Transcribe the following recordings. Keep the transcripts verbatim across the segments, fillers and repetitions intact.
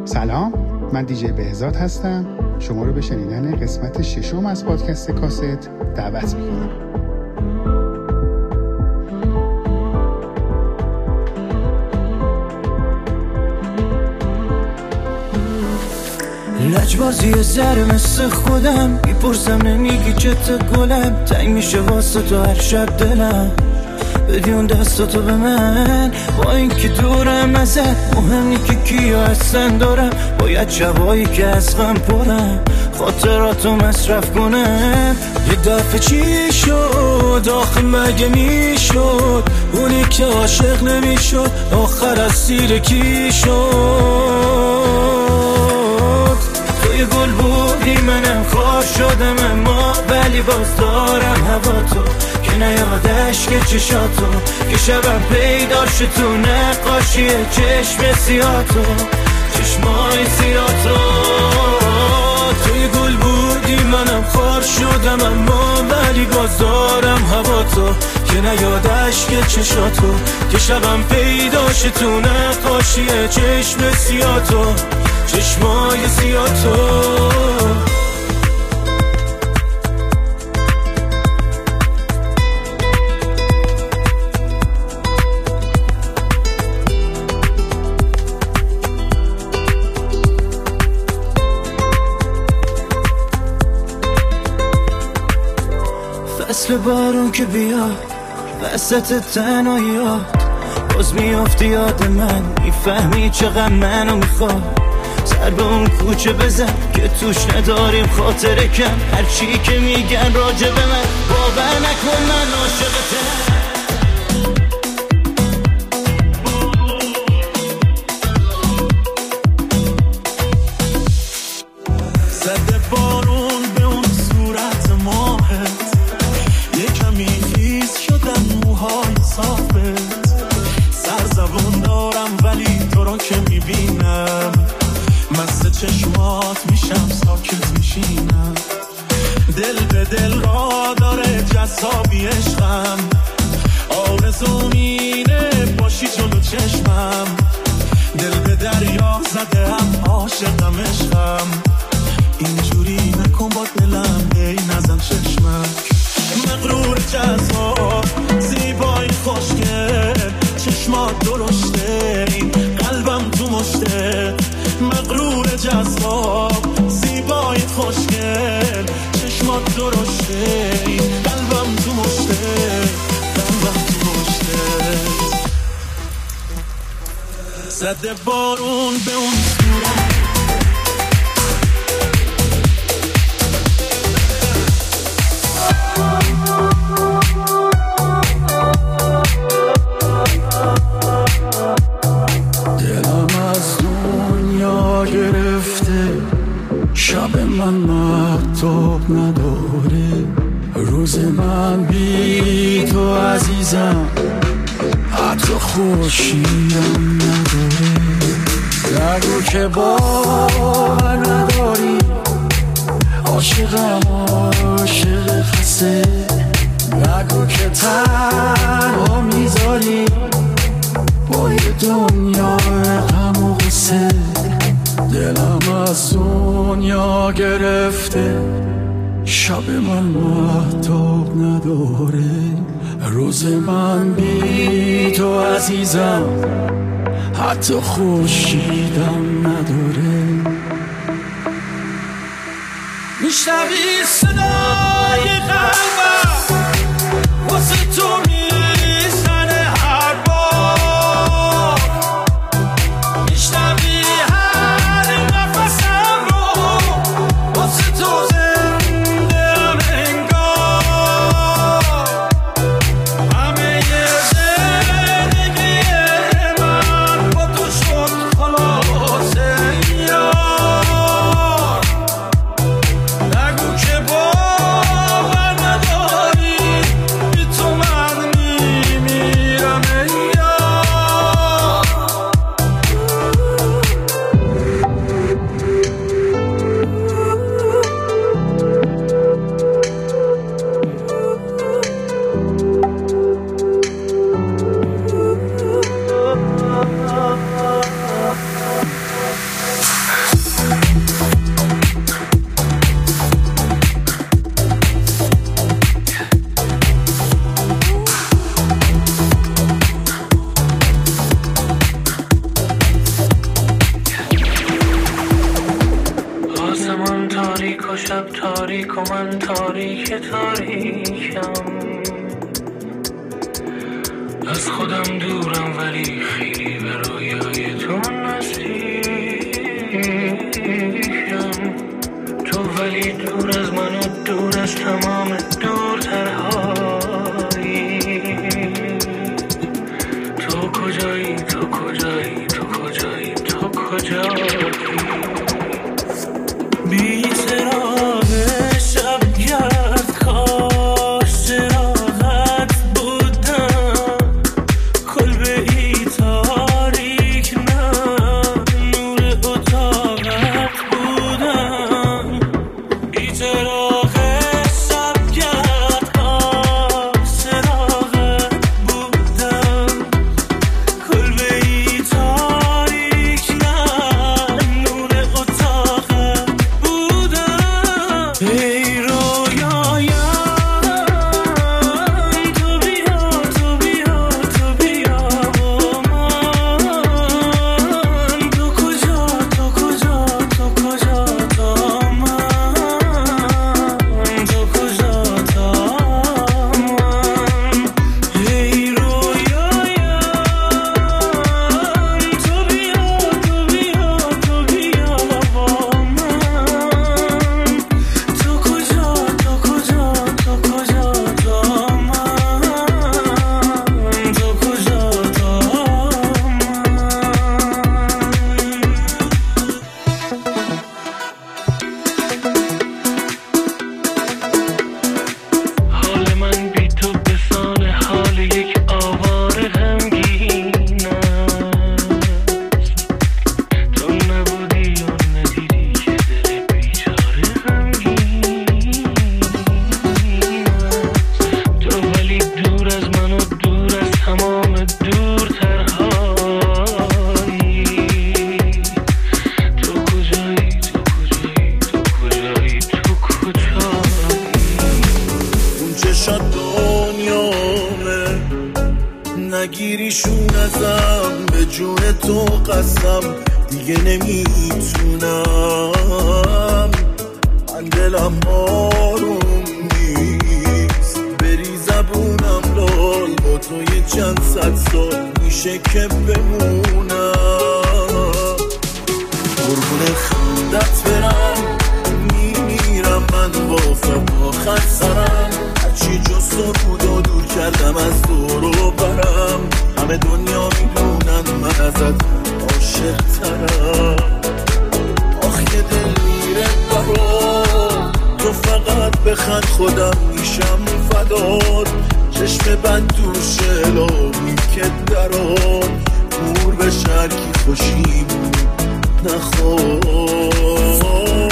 سلام، من دیجی بهزاد هستم. شما رو به شنیدن قسمت ششم از پادکست کاست دعوت می‌کنم. لجبازی زر مثل خودم میپرسم نمیگی چته گلم تنگ میشه واسه تو هر شب دلم بدی اون دستاتو به من با این که دورم ازت مهم نی که کیا هستن دارم باید شبایی که از غم پرم خاطراتو مصرف کنم یه دفعه چی شد آخه مگه میشد اونی که عاشق نمیشد آخر از سیر کی شد توی گل بودی منم خار شدم اما ولی باز دارم هوا تو که نیادش که چشاتو که شبم پیدا شد تو نقاشی چشم سیاتو چشمای سیاتو توی گل بودی منم خار شدم اما ولی باز دارم هوا تو که نیادش که چشاتو که شبم پیدا شد تو نقاشی چشم سیاتو چشمای سیاتو فصل بارون که بیاد وسط تنهاییات باز میافتی یاد من میفهمی چقدر منو میخواد سر به اون کوچه بزن که توش نداریم خاطره کم هرچی که میگن راجع به من باور نکن من عاشقتم زده بارون به اون صورت ماهت یکمی خیز شدن موهای صافت سر زبون دارم ولی تو رو که میبینم مست چشمات میشم ساکت میشینم دل به دل را داره جذابی عشقم آرزوم اینه باشی جلو چشمم دل به دریا زده هم عاشقم عشقم اینجوری نکن با دلم ای نزن چشمک مغرور جذاب زیبای خوشگل چشمات درشته این قلبم تو مشته مغرور جذاب زیبای خوشگل چشمات درشته این قلبم تو مشته قلبم تو مشته زده بارون به اون صورت شب من مهتاب نداره روز من بی تو عزیزم حتی خورشیدم نداره نگو که باور نداری عاشقم عاشق خسته نگو که تنها میذاری با یه دنیا غم و غصه دلم از دنیا گرفته شب من مهتاب نداره روز من بی تو عزیزم حتی خورشیدم نداره میشنوی صدای قلبم واسه تو میزنه هر بار میشنوی نگو که باور نداری شب تاریک و من تاریک تاریکم، از خودم دورم ولی خیلی به رویای تو نزدیکم. تو ولی دور از من و دور از تمام دورترهایی. تو کجایی تو کجایی تو کجایی تو کجایی؟ بی چراغ شب گرد کاش چراغت بودم، کلبه ای تاریک نه نور اتاقت بودم. بی چراغ شب گرد کاش چراغت بودم، کلبه ای تاریک نه نور اتاقت بودم. ای رویایم تو بیا تو بیا تو بیا با من. تو کجا تو کجا تو کجا تا من، تو کجا تا من. ای رویایم تو بیا تو بیا تو بیا با من. تو کجا تو کجا تو کجا تا من، تو کجا تا حال من بی تو بسان حال یک آواره غمگین است. تو نبودی و ندیدی که دل بیچاره غمگین است. تو ولی دور از من و دور از تمام دورترهایی. تو کجایی تو کجایی تو کجایی تو کجایی؟ اون چشات دنیامه، نگیریشون ازم، به جون تو قسم دیگه نمیتونم. من دلم آروم نیست، بری زبونم لال، با تو یه چند صد سال میشه که بمونم. قربون خندت برم میمیرم من با فقاخت سرم، هرچی جز تو بود و دور کردم از دور و برم. همه دنیا میدونن من ازت عاشق ترم. آخ یه دل میره برام، تو فقط بخند خودم میشم فدات. چشم بند دوشه لامی که درام، نور به شرکی خوشی بود نخواه.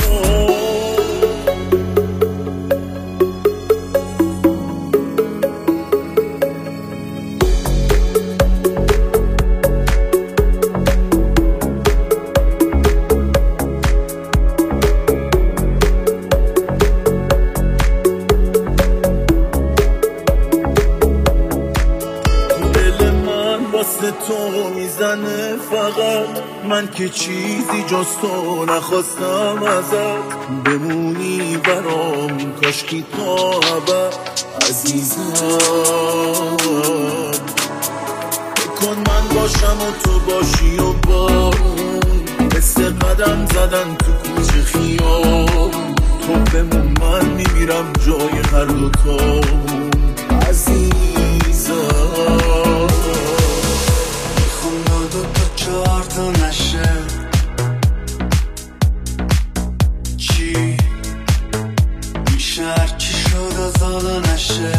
دل من واسه تو میزنه فقط، من که چیزی جز تو نخواستم ازت. بمونی برام کاشکی تا ابد عزیزم. بکن من باشم و تو باشی و بارون، مثل قدم زدن تو کوچه خیام. تو بمون من میمیرم جای هر دوتامون عزیزم. میخوام دو دو تا چهار تا نشه، چی میشه هرچی شد آزادا نشه.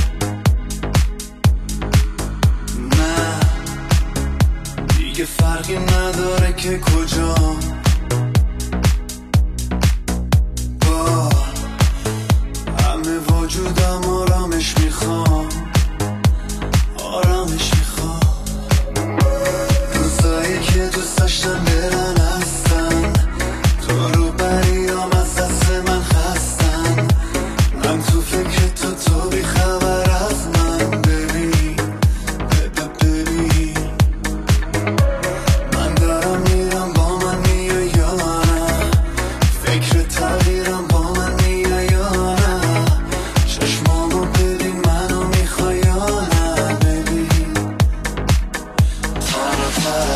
نه دیگه فرقی نداره که کجا، با همه وجودم آرامش میخوام، آرامش میخوام. روزایی که دوست داشتم برن هستن، تو رو بریام از دست من خستن. من تو فکر تو تو بی خبر از من. ببین ببین من دارم میرم با من میای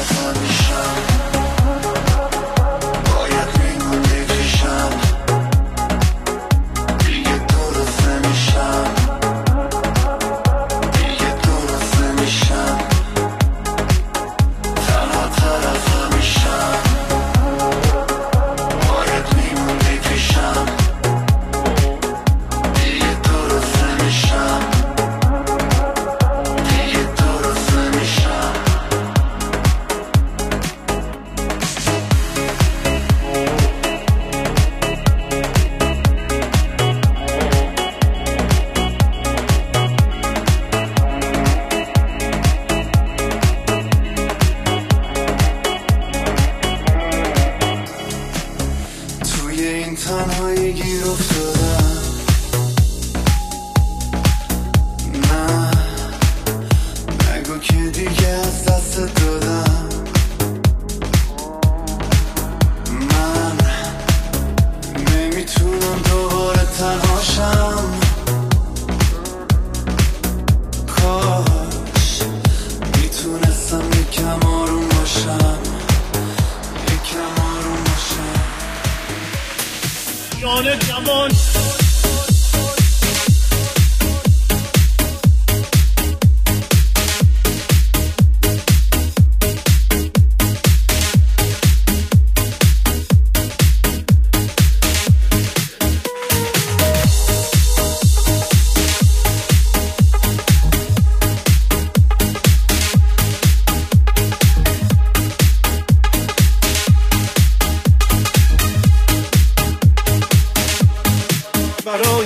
طرف میشم باید میمونی پیشم دیگه درست نمیشم دیگه درست نمیشم تنها طرف میشم باید میمونی پیشم دیگه درست نمیشم دیگه درست نمیشم توی این تنهایی گیر افتادم نه نگو که دیگه از دست دادم من نمیتونم دوباره تنهاشم کاش میتونستم یکم آروم باشم یکم آروم باشم جان جوان برای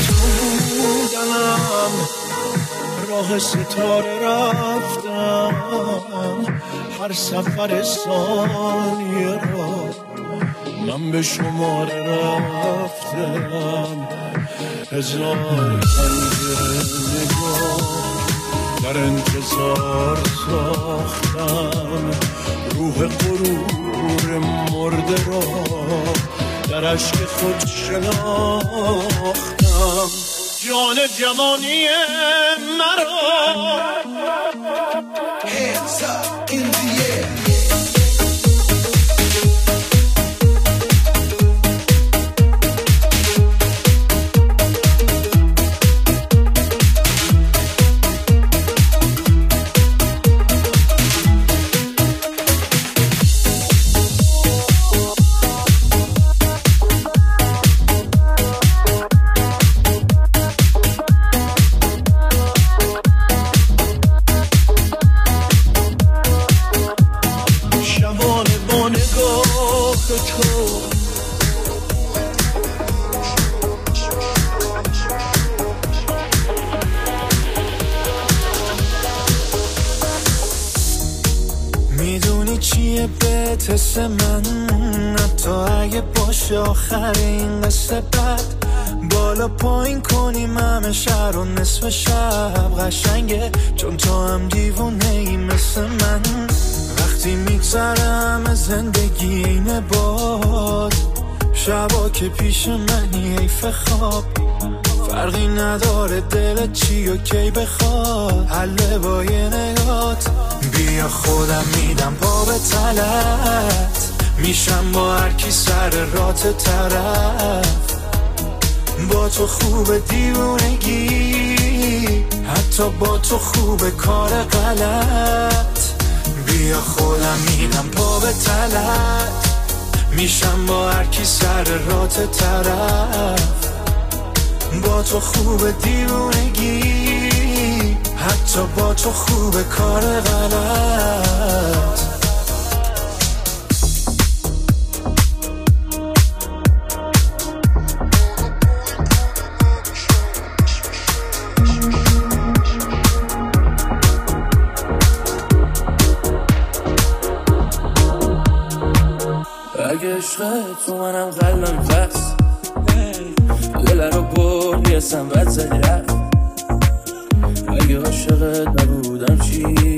بودنم راه ستاره رفتم هر سفر ثانیه را من به شماره رفتم هزار پنجره نگاه در انتظار ساختم روح غرور مرده را در عشق خود شناختم جان جوانی مرا Hands up in the air شبانه با نگاه تو میدونی چیه بهت حس من حتی اگه باشه آخر این قصه بد بالا پایین کنیم همه شهر و نصف شب قشنگه چون تو هم دیوونه ای مثل من وقتی میگذرم زندگی اینه باد شبا که پیش منی حیف خواب فرقی نداره دلت چی و کی بخواد حله با یه نگات بیا خودم میدم پا به تلت میشم با هر کی سر رات طرف با تو خوب دیوونگی حتی با تو خوب کار غلط بیا خودم میدم پا به تلت میشم با هر کی سر رات طرف با تو خوب دیوونگی حتی با تو خوب کار غلط اگه عشقت تو منم قلبم فست دل رو بردی اصلا بد زدی رفت اگه عاشقت نبودم چی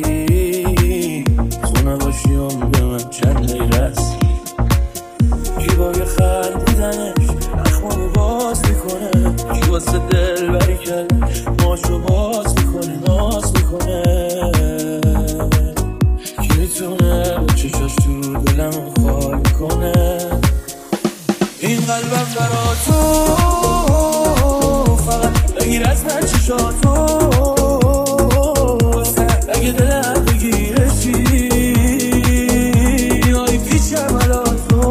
تو نباشی هم به من چند لیرست جیبای خندیدنش اخمامو باز میکنه کی واسه دل بری کرد ماشو باز میکنه ناز میکنه کی بتونه چشاش تو دلم خال کنه. این قلبم برا تو فقط بگیر از من چشاتو، اگه دلم بگیره چی آی پیچم الان تو.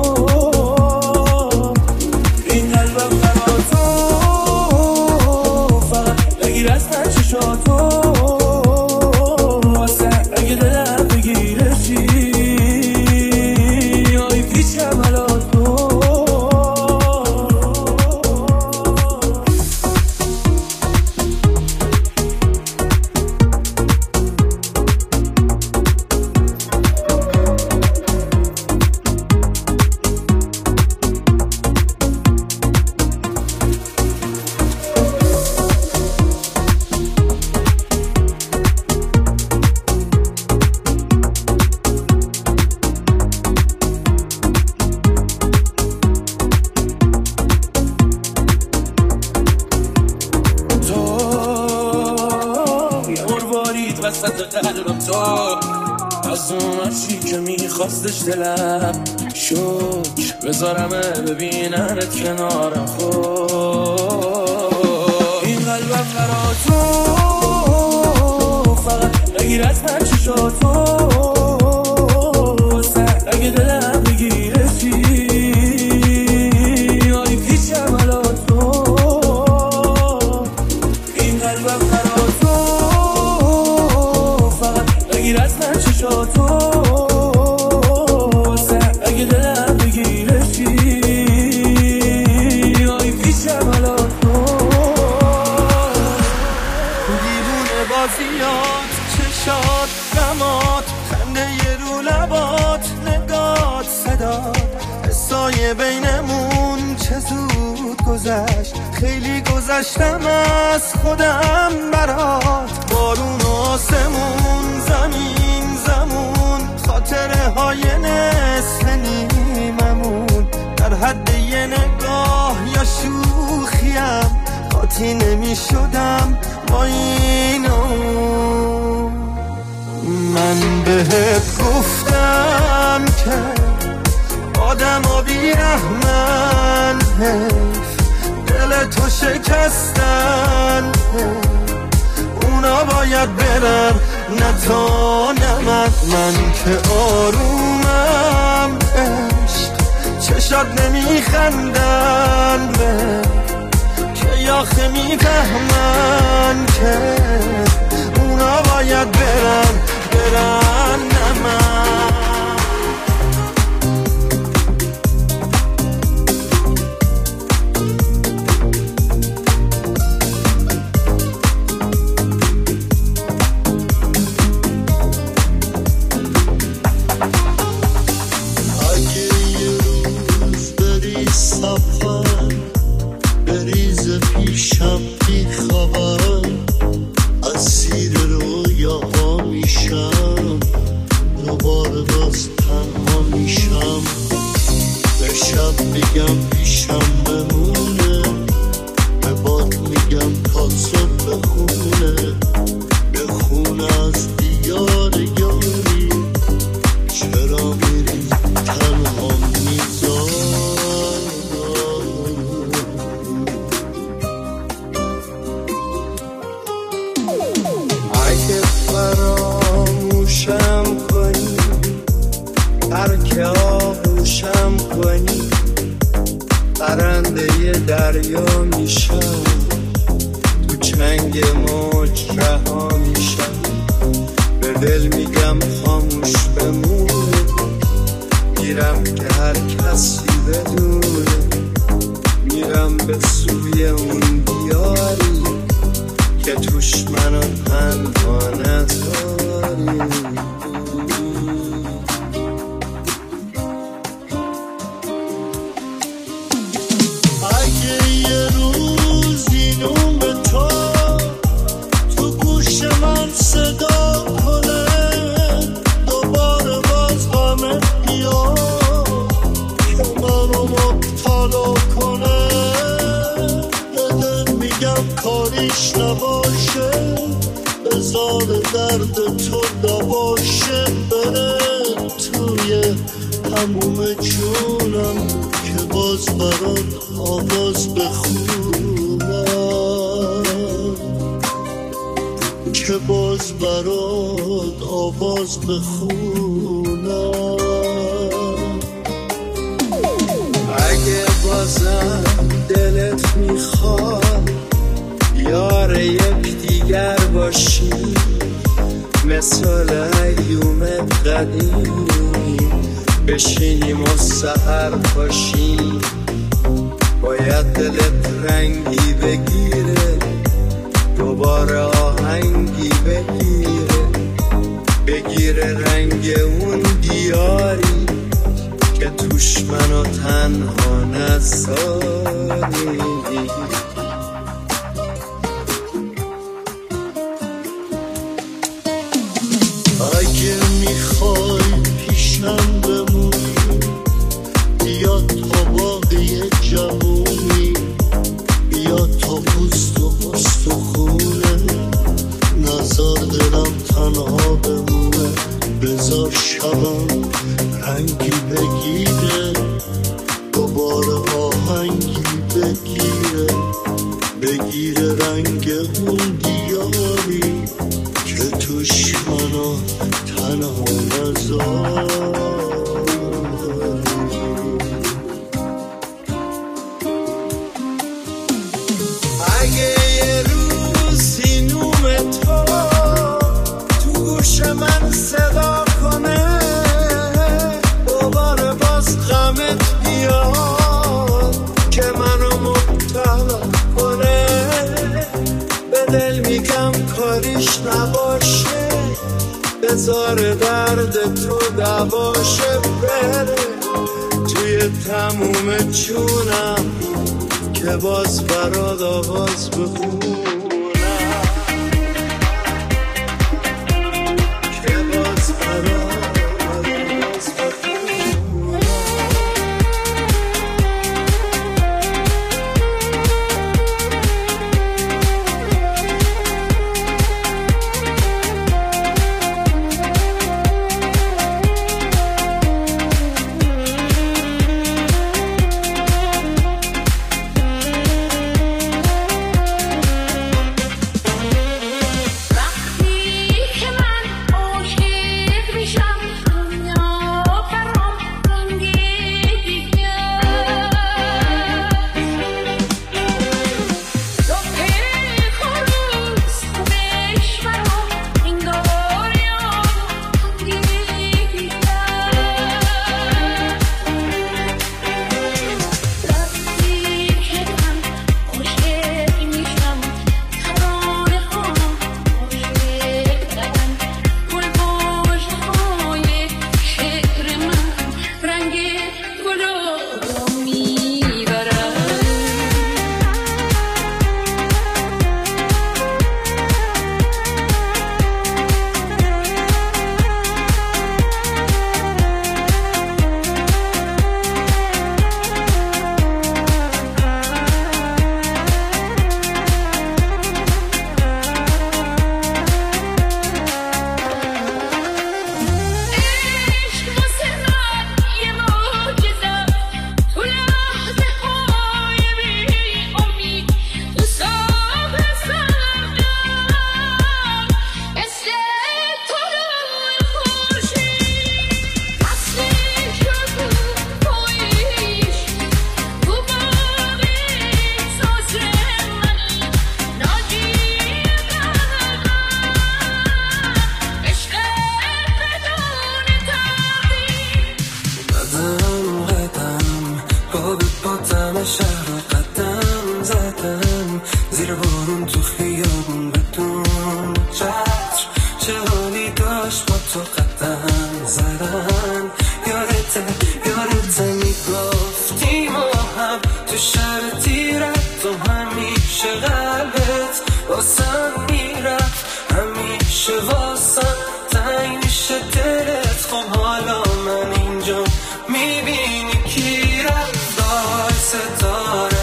این قلبم برا تو فقط بگیر از من چشاتو، اگه دلم بگیره چی آی پیچم الان تو. وسط قلبم تو از اون عرشی که میخواستش دلم شکر بذارمه ببیننت کنارم خود. این قلبم برا تو فقط بگیر از من چشاتو، اگه دلم بگیره چی آی پیچم الان تو. این قلبم برا تو بگیر از من چشاتو، اگه دلم بگیره چی آی پیچم الان تو. دیوونه بازیات چشات غمات خنده ی رو لبات نگات صدات حسای بینمون چه زود گذشت، خیلی گذشتم از خودم برات. بارون و آسمون زمین زمون خاطره های نصف نیممون در حد یه نگاه یا شوخیم قاطی نمی شدم با اینو. من بهت گفتم که آدم ها بیرحمن دل تو شکستن، اونا باید برن نه تا نه من. من که آرومم عشق چشات نمیخندن به که یاخه میفهمن که اونا باید برن برن نه من. بریز پیشم بی خبر اسیر رویاها میشم، دوباره باز تنها میشم. به شب میگم پیشم بمونه، به باد میگم تا صبح بخونه، بخونه از دیار یاری. چرا میری تنها میذاری؟ اگه فراموشم کنی ترک آغوشم کنی، پرنده دریا میشم، تو چنگ موج رها میشم. به دل میگم خاموش بمونه، میرم که هر کسی بدونه، میرم به سوی اون دیاری که توش منو تنها نذاری. اگه یه روز اینو به تو تو گوش من صدا کنه، دوباره باز غمت بیاد که منو مبتلا کنه. بدن میگم کاریش نباشه، بذار درد تو نباشه بره. تموم جونم که باز برات آواز بخونم، که باز برات آواز بخونم. اگه بازم دلت میخواد یار یک دیگر باشی، مثل ایوم قدیم بشینیم و سحر پاشیم، باید دلت رنگی بگیره، دوباره آهنگی بگیره، بگیره رنگ اون دیاری که توش منو تنها نذاری. اگه میخوای پیشم بمونی، بیا تا باقی جوونی، بیا تا پوست و پوست و خونه، نزار دلم تنها بمونه، بذار شبم رنگی بگیره، دوباره آهنگی بگیره، بگیره رنگ اون دیاری که توش منو تنها نذاری. اگه یه روز سینوم تو تو گوش من صدا کنه، دوباره باز غمت بیاد که منو مبتلا کنه، به دل میگم کاریش نباشه، بذار درد تو دواشه، بره توی تموم جونم که باز برات آواز بخونم، که باز برات آواز بخونم. شهر قدم زدم زیر بارون تو خیابون بدون چتر، چه حالی داشت با تو قدم زدن. یادته یادته میگفتی ما هم تو شهر تیرت، تو همیشه قلبت واسم میرفت، همیشه واسم تنگ میشه دلت. خب حالا من اینجا میبینی کی رفت ستاره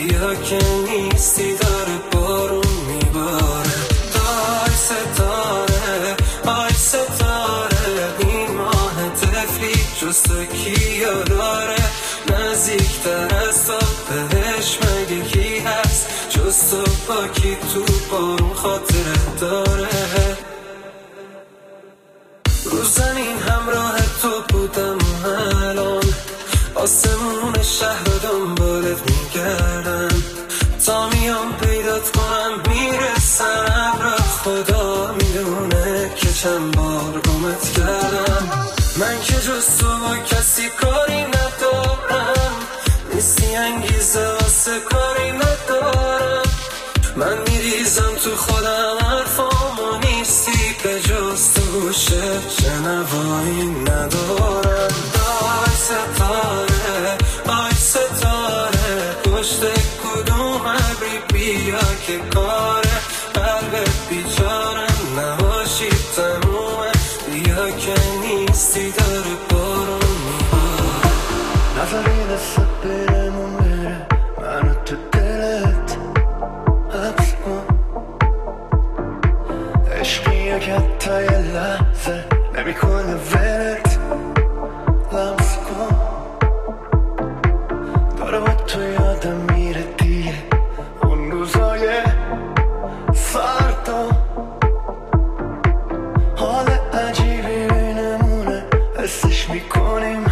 بیا که نیستی داره بارون میباره. آی ستاره آی ستاره این ماه طفلی جز تو کیا داره؟ نزدیکتر از تو بهش مگه کی هست جز تو؟ با کی تو بارون خاطره داره؟ رو زمین همراه تو بودم الان آسمون شهر رو دنبالت میگردم تا میام پیدات کنم میرسم را خدا میدونه که چند بار گمت کردم. من که جز تو با کسی کاری ندارم نیستی انگیزه واسه کاری ندارم. من میریزم تو خودم حرفامو نیستی به جز تو گوشه شنوایی ندارم. آی ستاره آی ستاره پشت کدوم ابری بیا که کاره قلب بیچارم نباشی تمومه بیا که نیستی داره بارون میباره. نظری دست برمون بره منو تو دلت حبس کن عشقی که حتی یه لحظه نمی کنه ولت لمس کن داره با تو یادم میره دیگه اون روزای فردا حال عجیبی بینمونه حسش میکنیم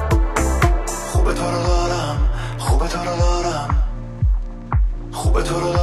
خوبه تو رو